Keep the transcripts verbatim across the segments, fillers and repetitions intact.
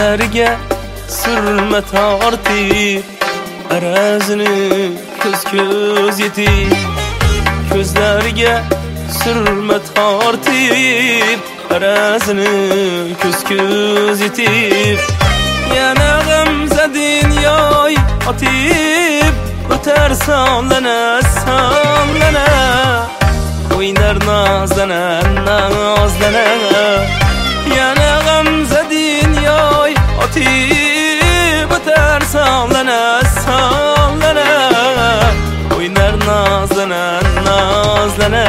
Gözleriga sürme tartib arazini ko'z ko'z yetib Gözleriga sürme tartib arazini ko'z ko'z yetib Yana g'amzadin yoy atib o'tar sonlana sonlana Oynar nazlana nazlana Yana g'amzadin yoy atib o'tar sonlana sonlana Oynar nazlana nazlana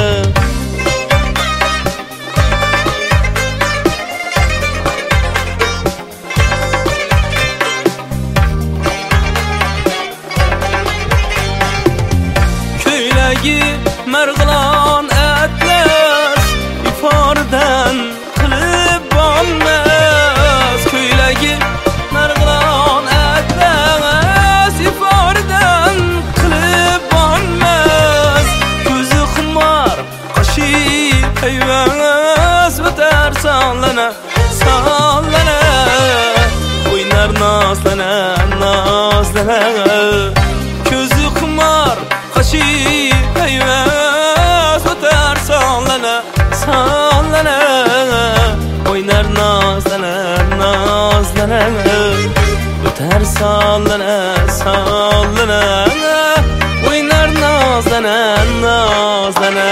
Marg'ilon atlas ifordan qilib olmas Ko'ylagi marg'ilon atlas ifordan qilib olmas Ko'zi xumor qoshi payvas o'tar sonlana sonlana O'ynar nozlana nozlana Ko'zi xumor qoshi payvas o'tar sonlana sonlana O'ynar nozlana nozlana o'tar sonlana sonlana O'ynar nozlana nozlana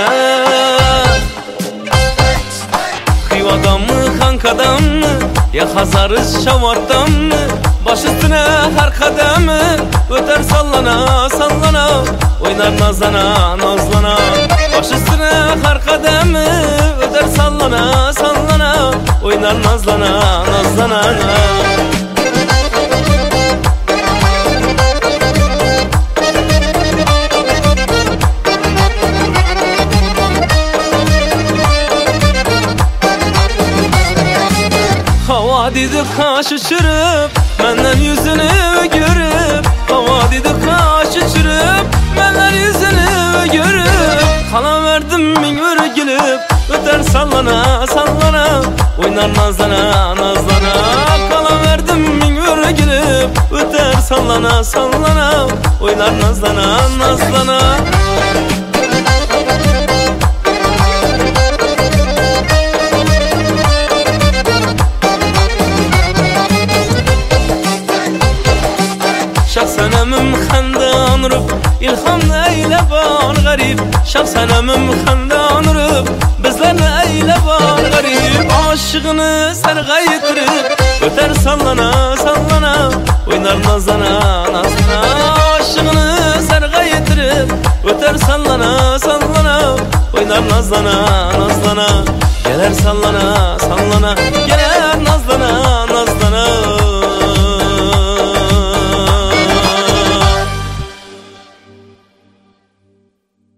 Xiyodanmı xankadammı ya hazarız şavardammı Baş üstüne her kademi öter sallana sallana Oynar nazlana nazlana Baş üstüne her kademi öter sallana sallana Oynar nazlana nazlana Hava dedi kaş uçurup Menden yüzünü görüp Hava dedi kaş uçurup Menden yüzünü görüp Kalan verdim min örgülüp Öter sallana sallana Oynar nazlana nazlana Kalan verdim min örgülüp Öter sallana sallana Oynar nazlana nazlana Şahsen ömüm xandan rup İlhamla eyle var garip Şahsen ömüm xandan rup Bizlerle eyle var garip Aşığını serga yitirip Öter sallana sallana Oynar nazlana nazlana Aşığını serga yitirip Öter sallana sallana Oynar nazlana nazlana Geler sallana sallana Geler